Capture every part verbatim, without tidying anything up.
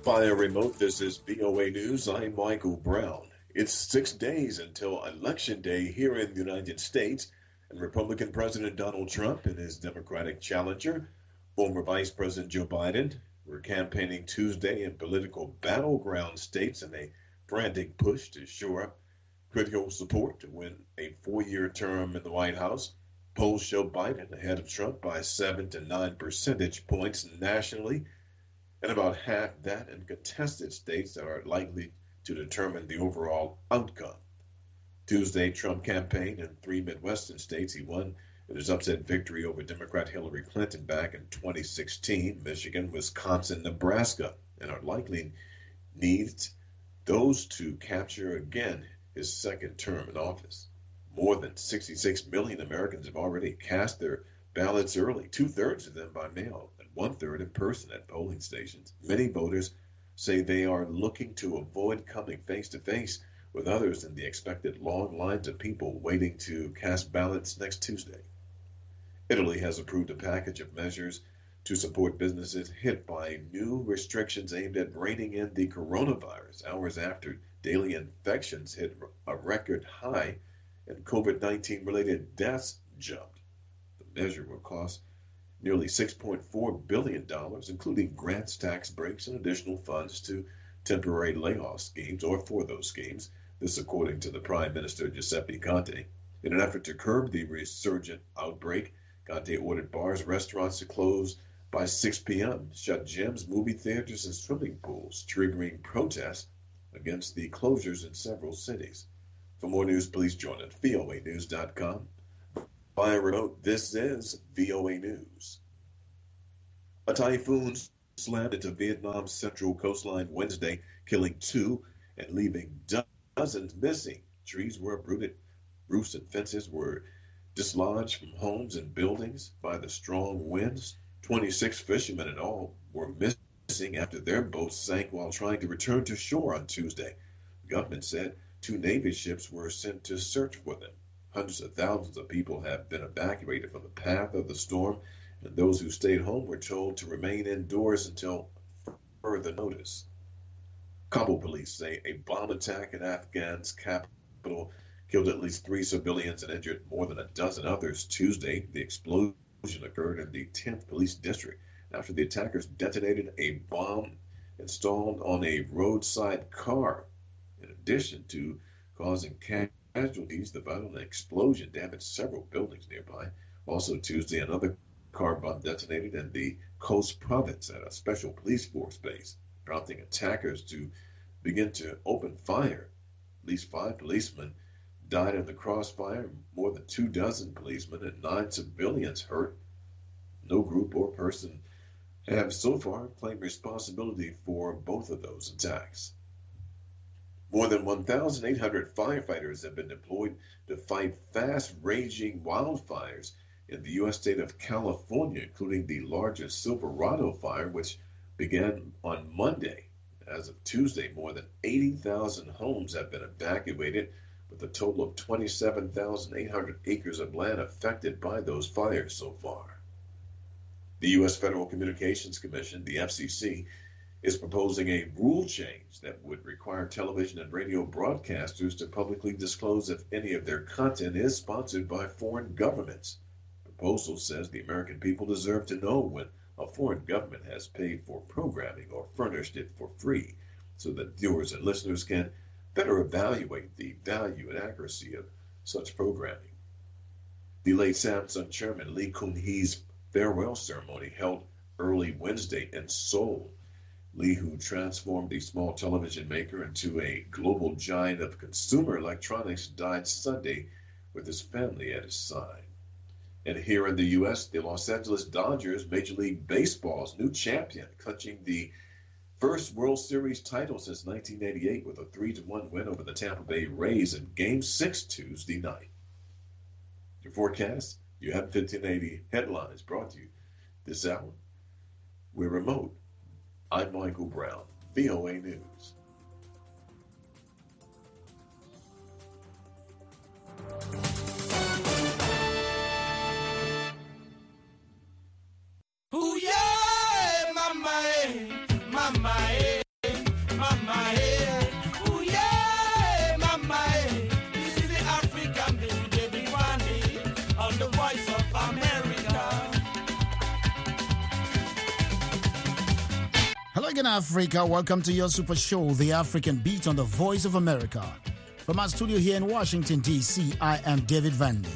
Via remote, this is V O A News. I'm Michael Brown. It's six days until Election Day here in the United States, and Republican President Donald Trump and his Democratic challenger, former Vice President Joe Biden, were campaigning Tuesday in political battleground states in a frantic push to shore up critical support to win a four-year term in the White House. Polls show Biden ahead of Trump by seven to nine percentage points nationally, and about half that in contested states that are likely to determine the overall outcome. Tuesday, Trump campaigned in three Midwestern states. He won in his upset victory over Democrat Hillary Clinton back in twenty sixteen, Michigan, Wisconsin, Nebraska, and are likely needs those to capture again his second term in office. More than sixty-six million Americans have already cast their ballots early, two-thirds of them by mail and one-third in person at polling stations. Many voters say they are looking to avoid coming face-to-face with others in the expected long lines of people waiting to cast ballots next Tuesday. Italy has approved a package of measures to support businesses hit by new restrictions aimed at reining in the coronavirus, hours after daily infections hit a record high and COVID nineteen related deaths jumped. The measure will cost nearly six point four billion dollars, including grants, tax breaks, and additional funds to temporary layoff schemes or for those schemes. This according to the Prime Minister Giuseppe Conte. In an effort to curb the resurgent outbreak, Conte ordered bars, restaurants to close by six p.m., shut gyms, movie theaters, and swimming pools, triggering protests against the closures in several cities. For more news, please join us at V O A news dot com. Via remote, this is V O A News. A typhoon slammed into Vietnam's central coastline Wednesday, killing two and leaving dozens missing. Trees were uprooted, roofs and fences were dislodged from homes and buildings by the strong winds. twenty-six fishermen in all were missing after their boats sank while trying to return to shore on Tuesday. The government said two Navy ships were sent to search for them. Hundreds of thousands of people have been evacuated from the path of the storm, and those who stayed home were told to remain indoors until further notice. Kabul police say a bomb attack in Afghan's capital killed at least three civilians and injured more than a dozen others Tuesday. The explosion occurred in the tenth Police District after the attackers detonated a bomb installed on a roadside car. In addition to causing casualties, the violent explosion damaged several buildings nearby. Also Tuesday, another car bomb detonated in the Khost province at a special police force base, prompting attackers to begin to open fire. At least five policemen died in the crossfire, more than two dozen policemen and nine civilians hurt. No group or person have so far claimed responsibility for both of those attacks. More than one thousand eight hundred firefighters have been deployed to fight fast-raging wildfires in the U S state of California, including the largest Silverado fire, which began on Monday. As of Tuesday, more than eighty thousand homes have been evacuated, with a total of twenty-seven thousand eight hundred acres of land affected by those fires so far. The U S Federal Communications Commission, the F C C, is proposing a rule change that would require television and radio broadcasters to publicly disclose if any of their content is sponsored by foreign governments. The proposal says the American people deserve to know when a foreign government has paid for programming or furnished it for free, so that viewers and listeners can better evaluate the value and accuracy of such programming. The late Samsung chairman Lee Kun-hee's farewell ceremony held early Wednesday in Seoul. Lee, who transformed the small television maker into a global giant of consumer electronics, died Sunday with his family at his side. And here in the U S, the Los Angeles Dodgers, Major League Baseball's new champion, clinching the first World Series title since nineteen eighty-eight with a three to one win over the Tampa Bay Rays in Game six Tuesday night. Your forecast, you have fifteen eighty headlines brought to you this hour. We're remote. I'm Michael Brown, V O A News. Ooh, yeah, mama, eh, mama, eh. Again, Africa, welcome to your super show, The African Beat on the Voice of America. From our studio here in Washington, D C, I am David Vandy.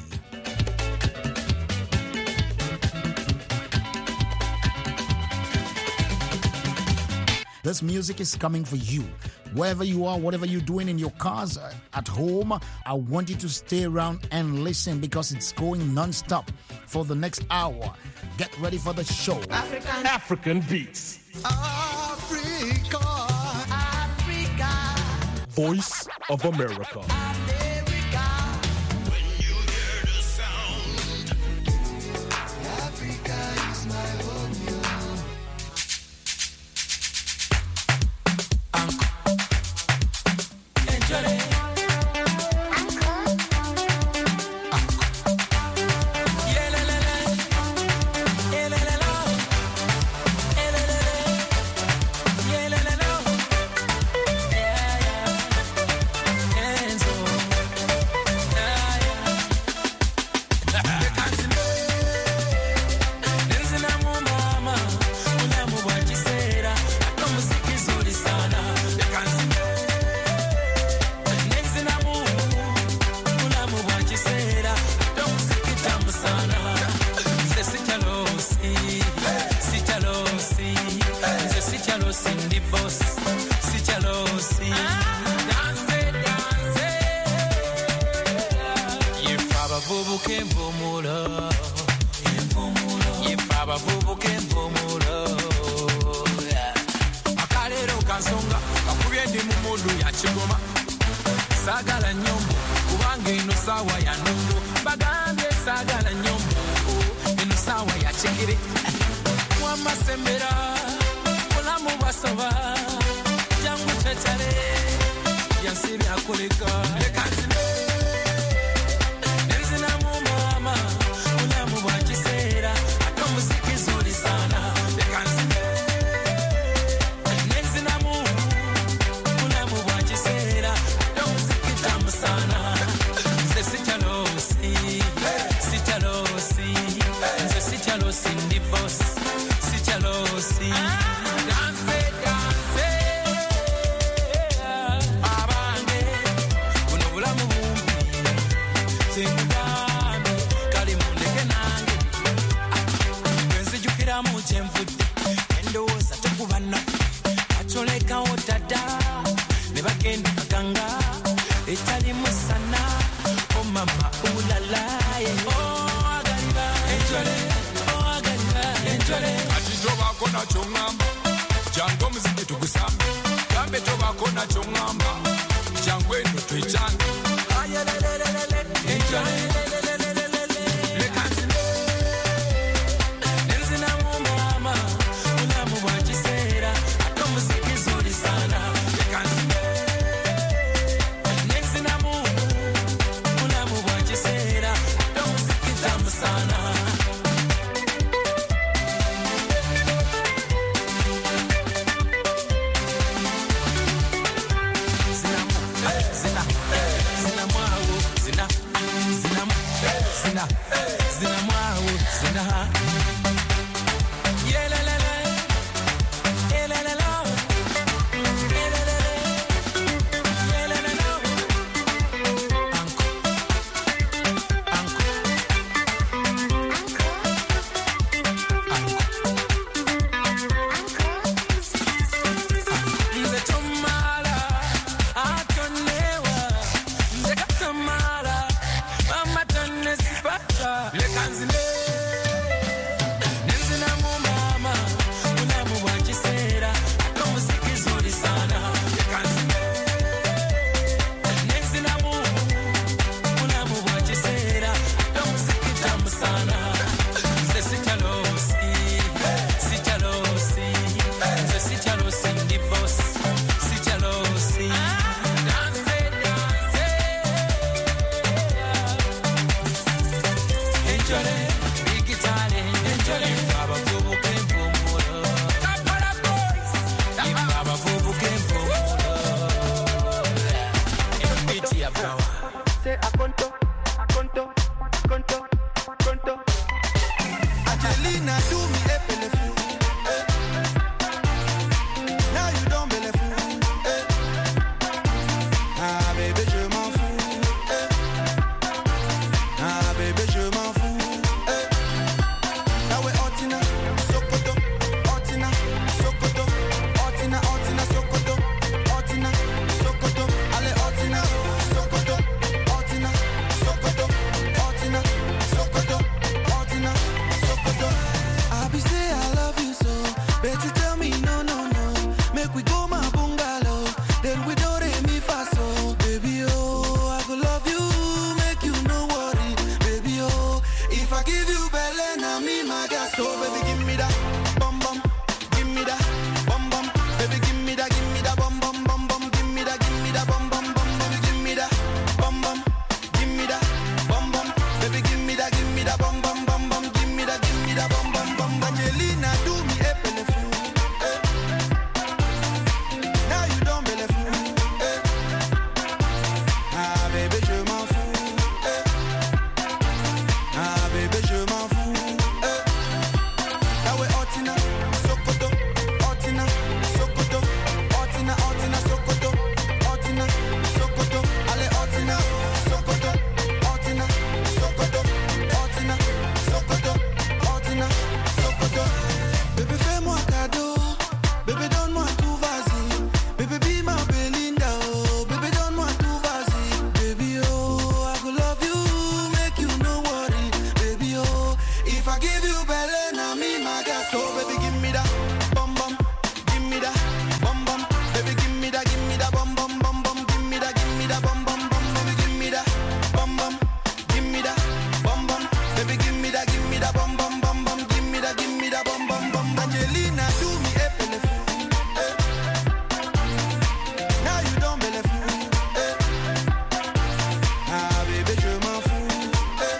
This music is coming for you. Wherever you are, whatever you're doing in your cars, uh, at home, I want you to stay around and listen because it's going non-stop for the next hour. Get ready for the show. African, African Beats. Africa. Africa. Voice of America. America. When you hear the sound, Africa is my home. Enjoy it. Sagala nyombo kubanga ino sawa ya nungu bagambye sagala nyombo ino sawa ya chekire wamasembera mulamu basaba jangu tetale yansiri akoleka lekanzime nenzina mu mama mulamu bwakisera atomuziki zuri sana lekanzime nenzina mu mulamu bwakisera sana nze sichalosi sichalosi nze sichalosi ndi boss sichalosi dance dance abange kuno bulamu bumbi zingambe kali mundeke nange nzijukira mu jemvudde endowooza tekubana acholekawo dada ne bagenda kaganga etali musana oh mama ulala oh agaliba enjole oh agaliba enjole ati tobako na chongamba jango muziki tugusambe kambe tobako na chongamba jango eno twechange ayelelelele enjole lekanzile nenzina mu mama ulamu bwakisera atomuziki zuri sana lekanzile Angelina, do me a bellefou. Eh. Now you don't bellefou. Eh. Ah bébé, je m'en fous. Eh. Ah bébé, je m'en fous. Eh. Now we Otina, Sokoto, Otina, Sokoto, Otina, Otina, Sokoto, Otina, Sokoto, allez Otina, Sokoto, Otina, Sokoto, Otina, Sokoto, Otina, Sokoto. Bébé fais-moi cadeau, bébé donne-moi tout vas-y, bébé be my Belinda, oh, bébé donne-moi tout vas-y, baby oh, I could love you, make you no worry, baby oh, if I give you belly, now me my gas, so baby give me that, bum bum, give me that, bum bum, baby give me that, give me that, bum bum bum bum, give me that, give me that, bum bum bum, baby give me that, bum bum, give me that, bum bum, baby give me that, give me that, bum bum bum bum, give me that, give me that, bum bum bum. Angelina, do me a bellefou. Eh. Now you don't bellefou. Eh. Ah bébé, je m'en fous. Eh.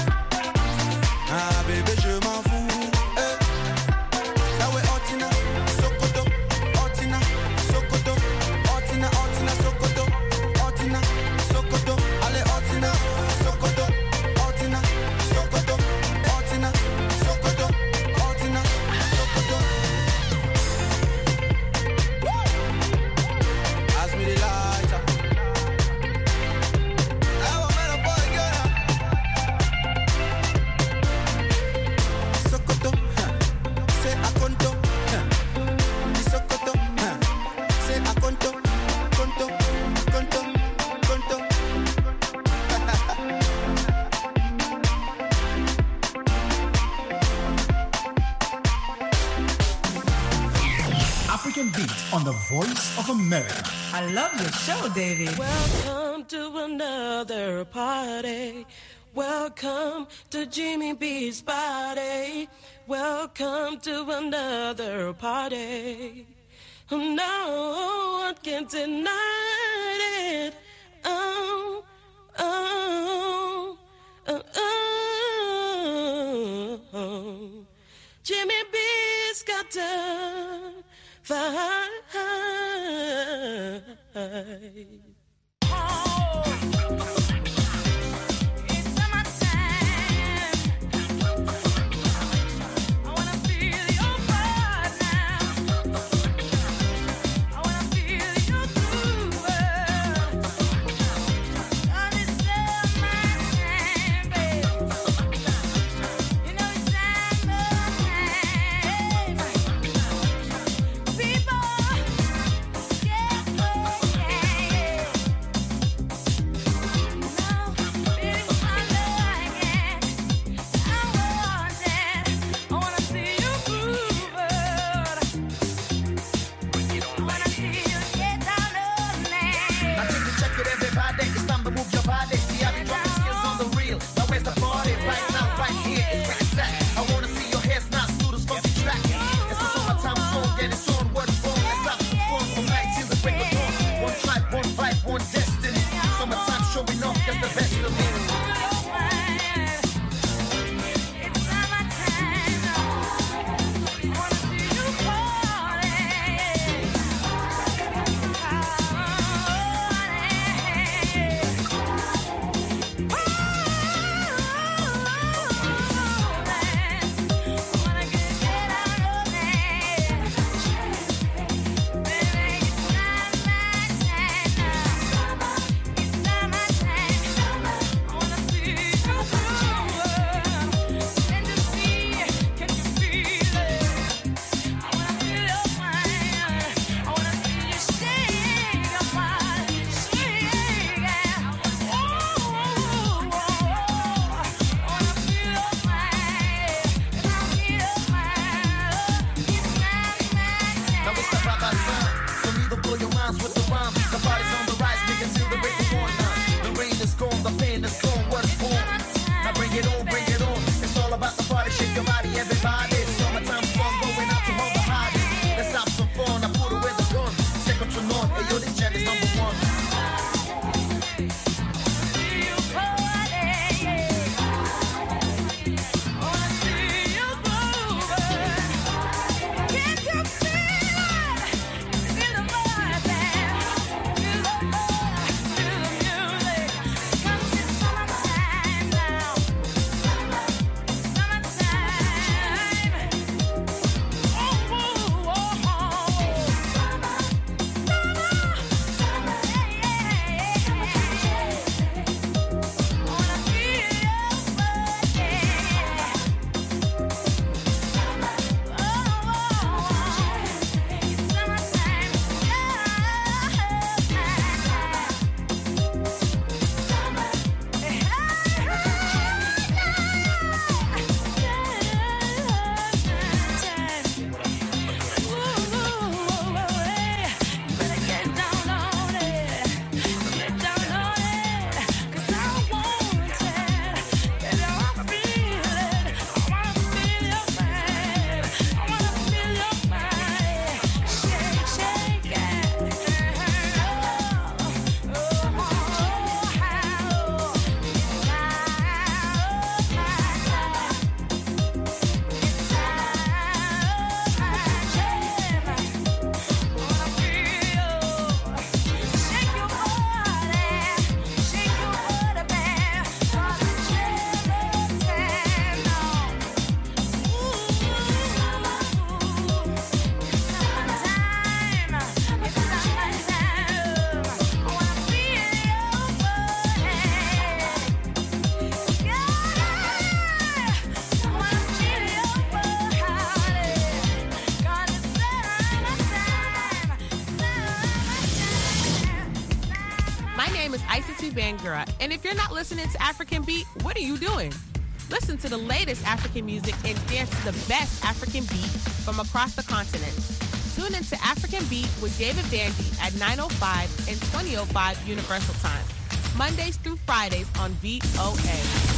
Ah bébé, je m'en fous. Eh. Now we Otina, Sokoto, Otina, Sokoto, Otina, Otina, Sokoto, Otina, Sokoto, allez Otina, Sokoto, Otina, Sokoto, Otina, Sokoto, Otina, Sokoto. Pass me the lighter. I want me to boy girl. Sokoto, huh. Say akonto, huh. Di Sokoto, huh. Say akonto, konto, konto, konto. African Beat on the Voice of America. I love your show, David. Welcome to another party. Welcome to Jimmy B's party. Welcome to another party. No one can deny it. Oh, oh, oh, oh. Jimmy B's got to fight. It's summertime. I wanna feel your body now. I wanna feel your groove. Oh, it's summertime, babe. You know it's summertime. People, get away. Over. Aisatu Bangura. And if you're not listening to African Beat, what are you doing? Listen to the latest African music and dance to the best African beat from across the continent. Tune into African Beat with David Bandy at nine oh five and twenty oh five Universal Time, Mondays through Fridays on V O A.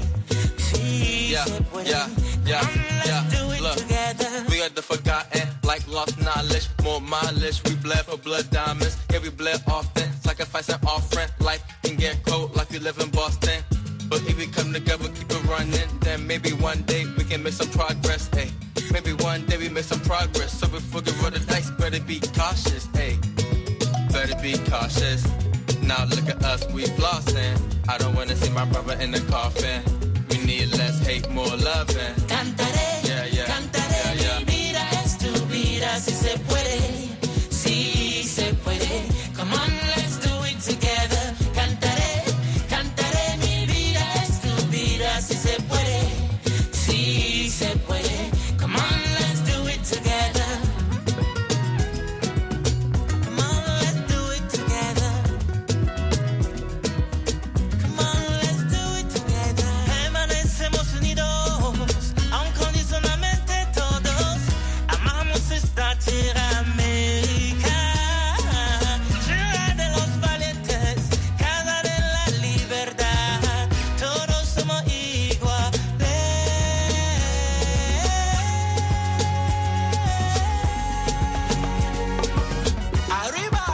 Yeah, yeah, yeah, yeah. Look, we got the forgotten my list, we bled for blood diamonds. Yeah, we bled often, sacrificing offering. Life can get cold like we live in Boston. But if we come together, keep it running, then maybe one day we can make some progress, hey. Maybe one day we make some progress. So before we roll the dice, better be cautious, hey. Better be cautious. Now look at us, we flossing. I don't wanna see my brother in the coffin. We need less hate, more loving. Cantaré, yeah, yeah, cantaré, yeah, yeah. mi vida es tu vida, si se puede, si se puede. Come on, let's do it together. Cantaré, cantaré, mi vida es tu vida, si se puede, si se puede. Come on, let's do it together. Come on, let's do it together. Come on, let's do it together. Permanecemos unidos, incondicionalmente todos. Amamos esta tierra América, tierra de los valientes, casa de la libertad. Todos somos iguales. Arriba.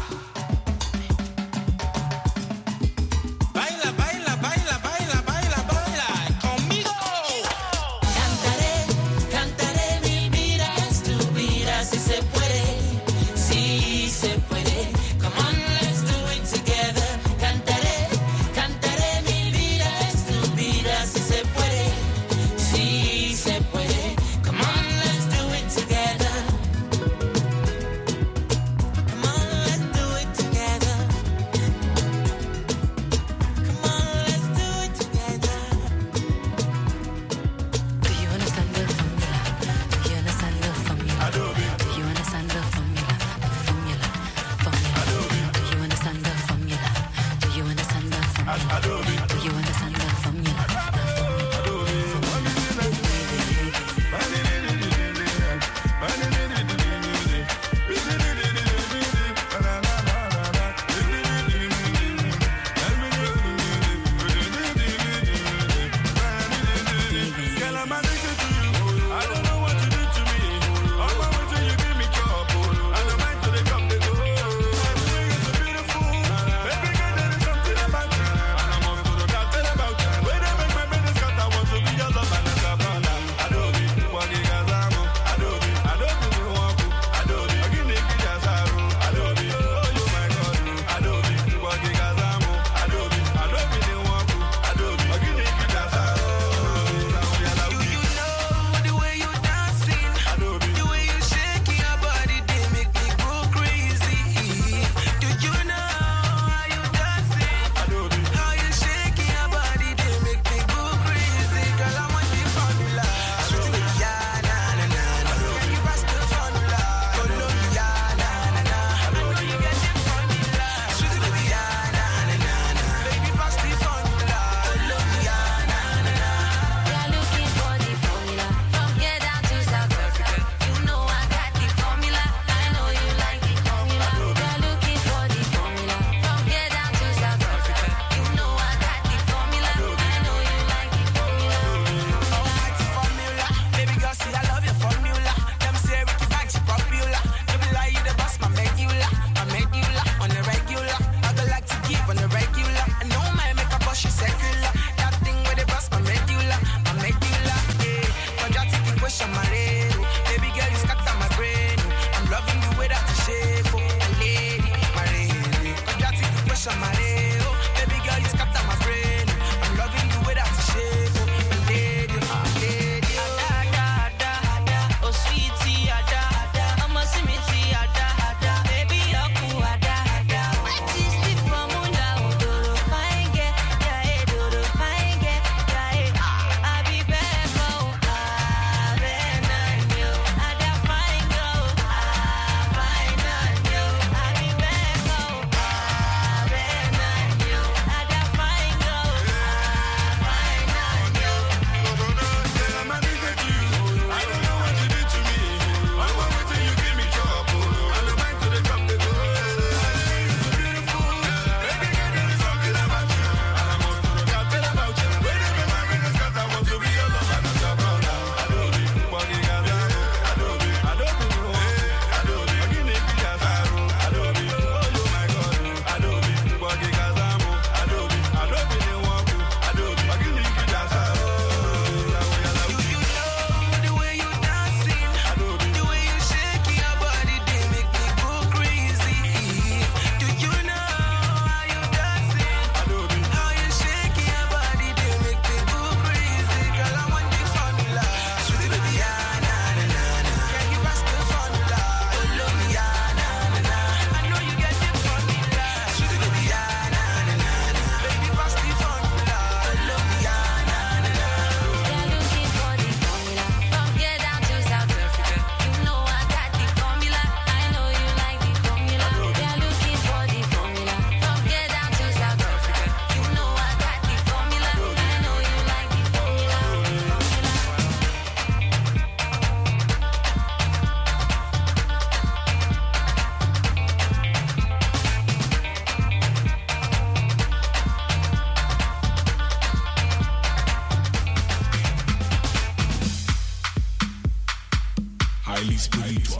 Baila, baila, baila, baila, baila, baila conmigo. Cantaré, cantaré, mi vida es tu vida, si se puede, si se puede. Come on, let's do it together. Cantaré, cantaré, mi vida es tu vida, si se puede, si se puede. Come on, let's do it together. Come on, let's do it together. Come on, let's do it together. Do you understand the formula? Do you understand the formula? Do you understand the formula? Formula, formula. Do you understand the formula? Do you understand the formula? Do you understand the formula? Girl, I'm addicted to you. I don't know what you did to me. All my way till you give me trouble. I don't mind till they come, they go. Everything is so beautiful. Baby girl, there is something about you. And I'm off to the doctor. highly spiritual.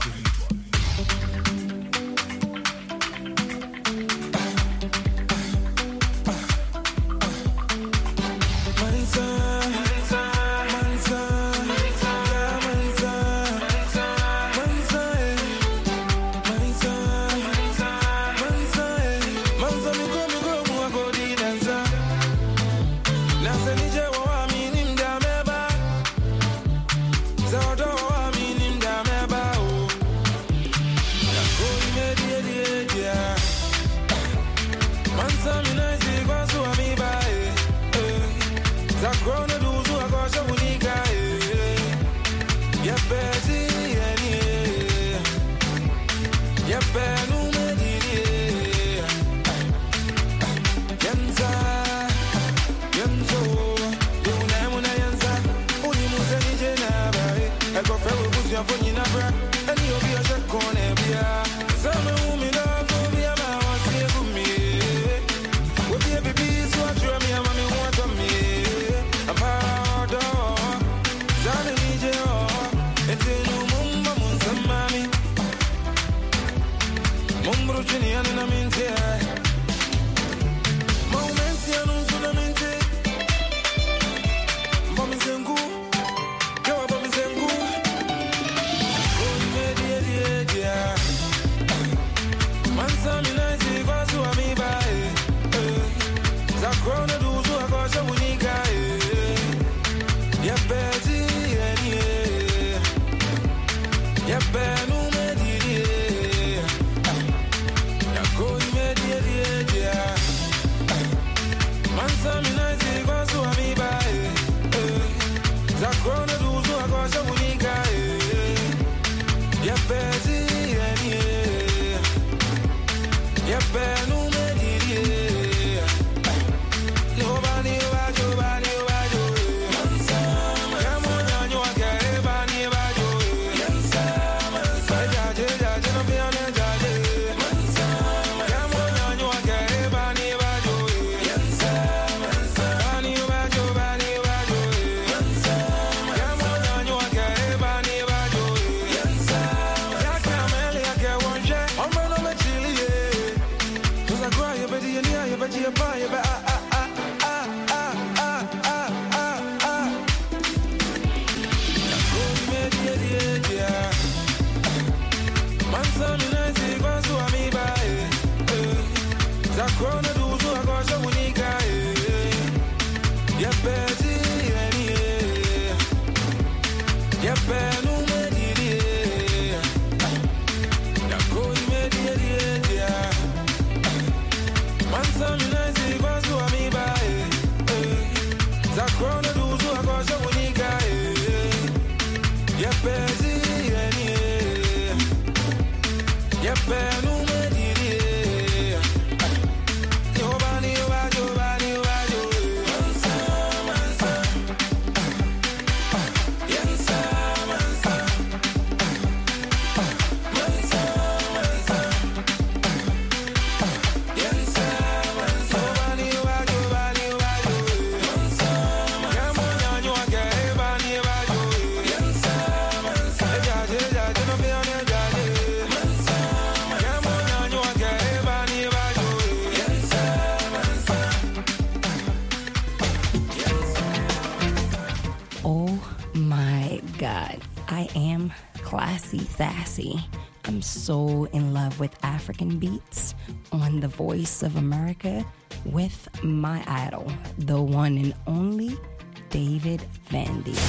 Sassy. I'm so in love with African beats on The Voice of America with my idol, the one and only David Vandy.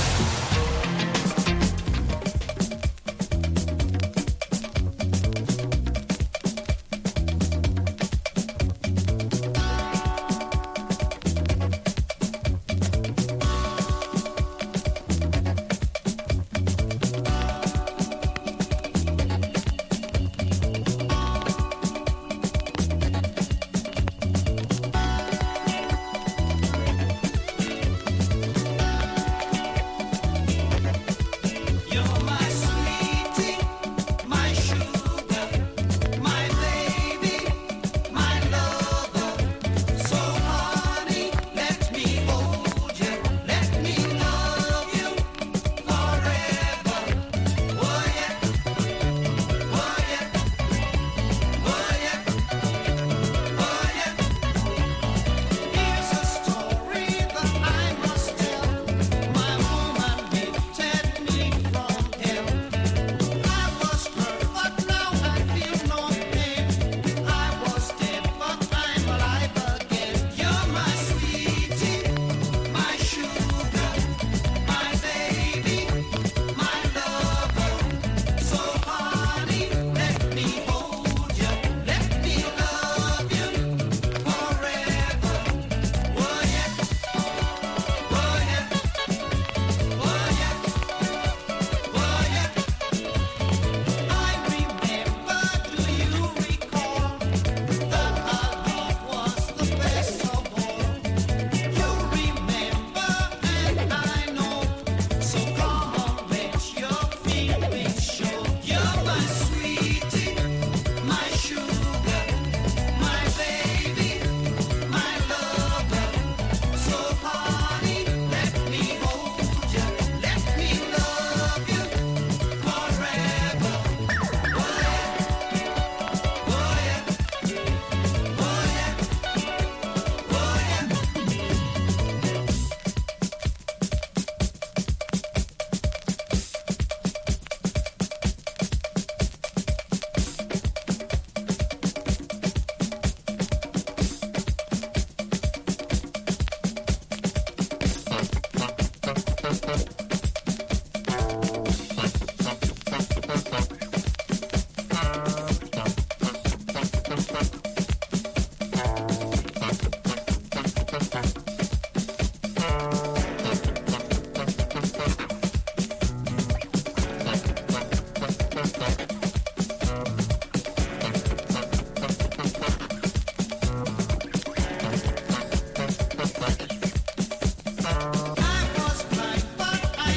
I was blind, but I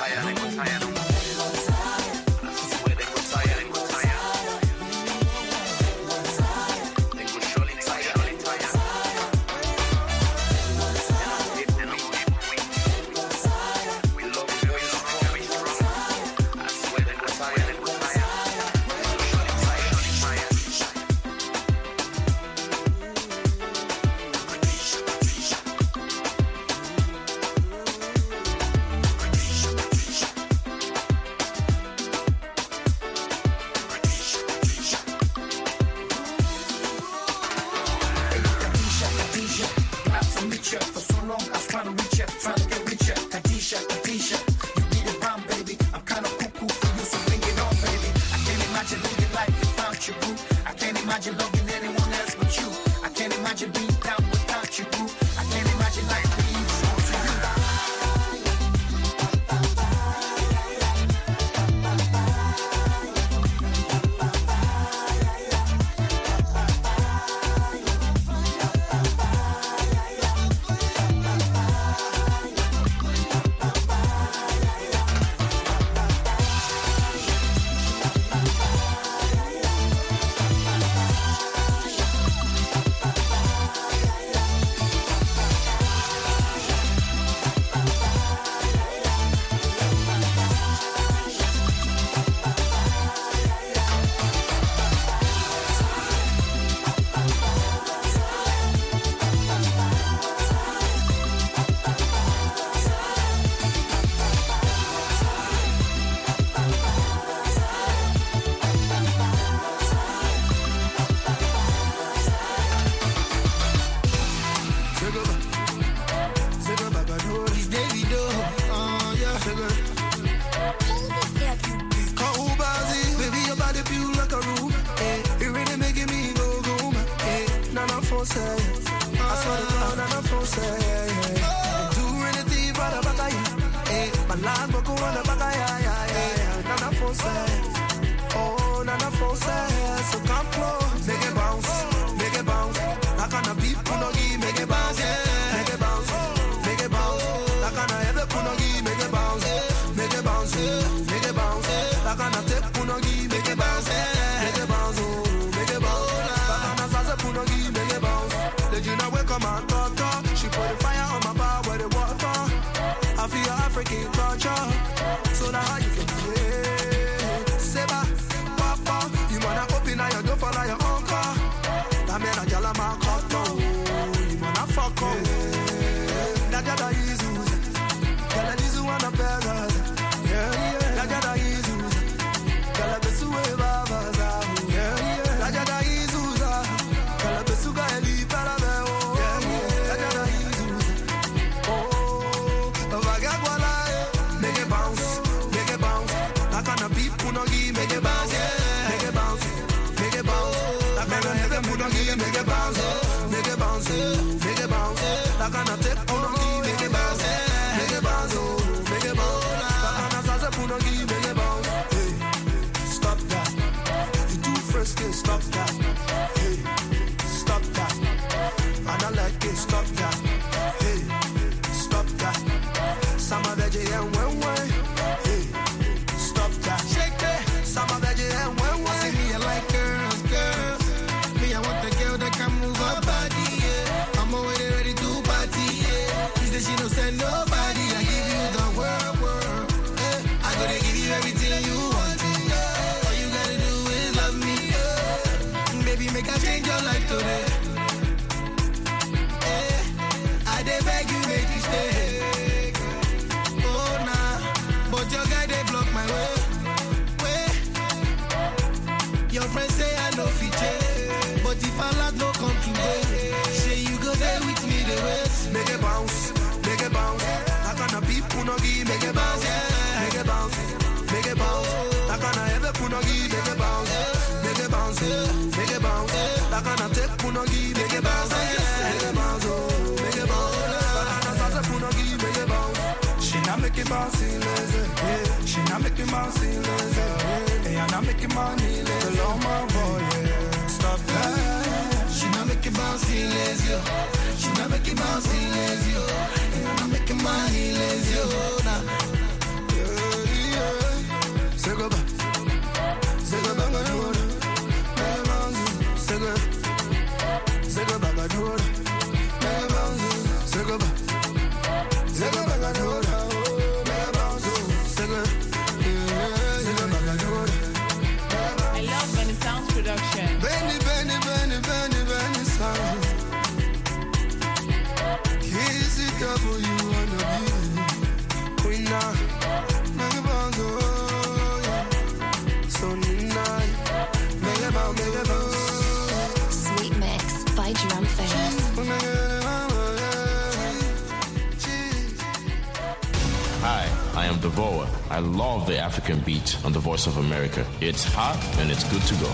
She not making money lazy, oh, nah. Hi, I am Devoa. I love the African beat on the Voice of America. It's hot and it's good to go.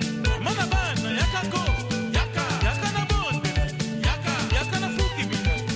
Yaka, yaka na fuki bila.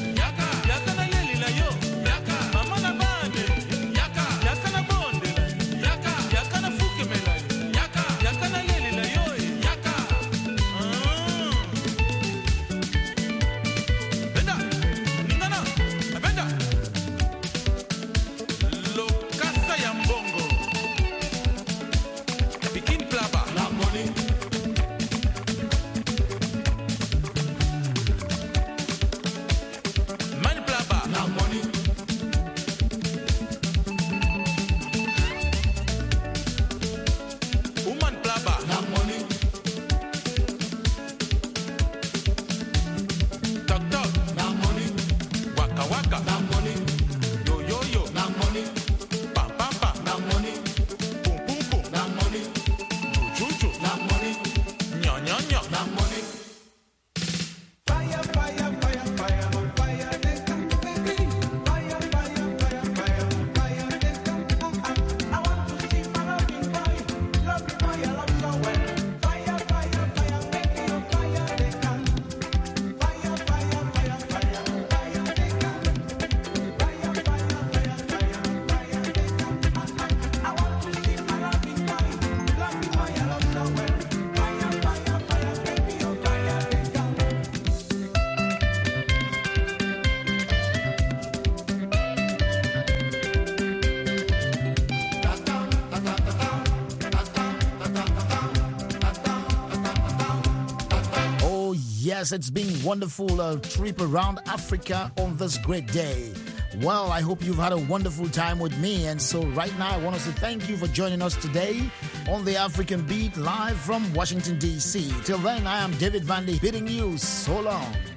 Yes, it's been wonderful uh, trip around Africa on this great day. Well, I hope you've had a wonderful time with me. And so right now, I want to say thank you for joining us today on the African Beat live from Washington, D C. Till then, I am David Vandy bidding you so long.